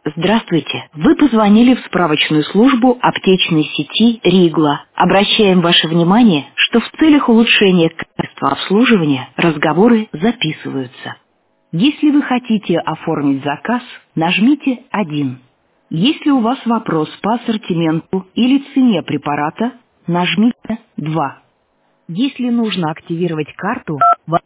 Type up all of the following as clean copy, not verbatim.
Здравствуйте. Вы позвонили в справочную службу аптечной сети «Ригла». Обращаем ваше внимание, что в целях улучшения качества обслуживания разговоры записываются. Если вы хотите оформить заказ, нажмите 1. Если у вас вопрос по ассортименту или цене препарата, нажмите 2. Если нужно активировать карту,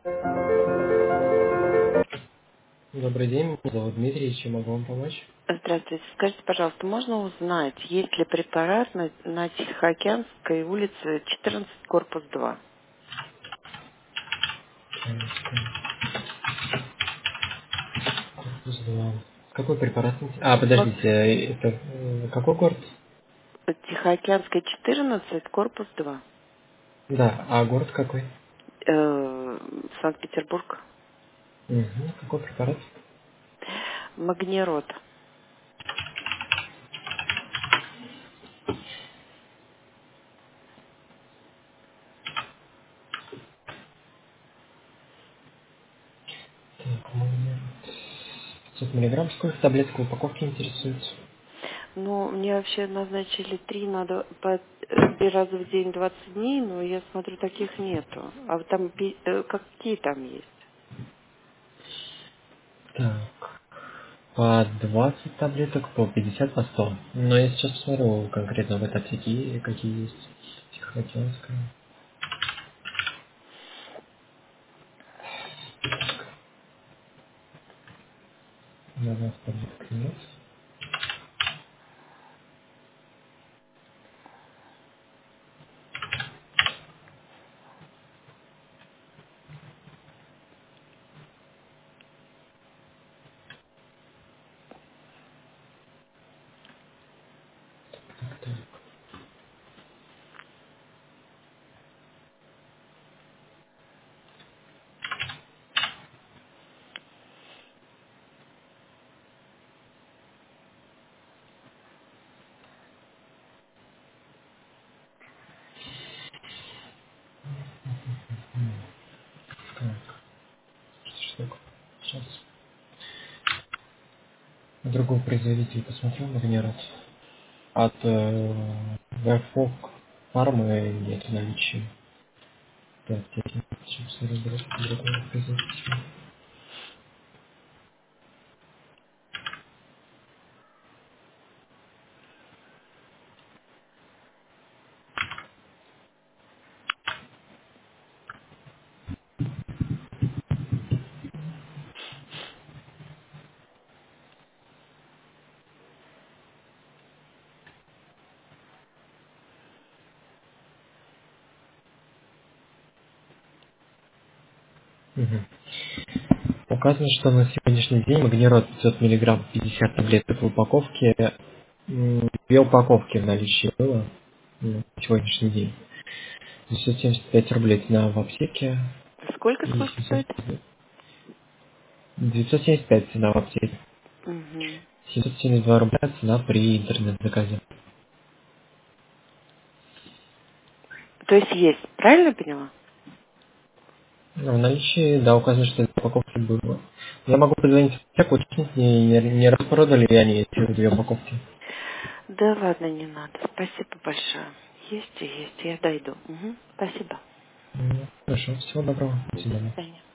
Добрый день, меня зовут Дмитрий, чем могу вам помочь? Здравствуйте. Скажите, пожалуйста, можно узнать, есть ли препарат на Тихоокеанской улице 14, корпус 2? Корпус 2. Какой препарат? Мак- Подождите, это какой город? Тихоокеанская 14, корпус 2. Да, а город какой? Санкт-Петербург. Угу, какой препарат? Магнирод. Так, 500 миллиграмм. Сколько таблеток в упаковке интересуется? Ну, мне вообще назначили 3, надо по 3 раза в день 20 дней, но я смотрю, таких нету. А вот там какие там есть? Так, по 20 таблеток, по 50, по 100. Но я сейчас посмотрю конкретно в этой аптеке, какие есть. Тихоокеанская. На вас таблеток нет. Так, штук. Сейчас. Другого производителя посмотрел, Магнирод. От Верфок фармы нет наличия. Так, сейчас разберусь с другого производителя. Мгм. Указано, что на сегодняшний день Магнирод 500 миллиграмм 50 таблеток в упаковке. Две упаковки в наличии было на сегодняшний день. 975 рублей цена в аптеке Сколько, и сколько 700 стоит? 975 цена в аптеке. Угу. 772 рубля цена при интернет-заказе. То есть, правильно я поняла? Ну, в наличии, да, указано, что две упаковки было. Я могу позвонить в аптеку, уточнить, не распродали ли они эти две упаковки. Да ладно, не надо. Спасибо большое. Есть и есть, я дойду. Угу. Спасибо. Хорошо, всего доброго. До До свидания. свидания.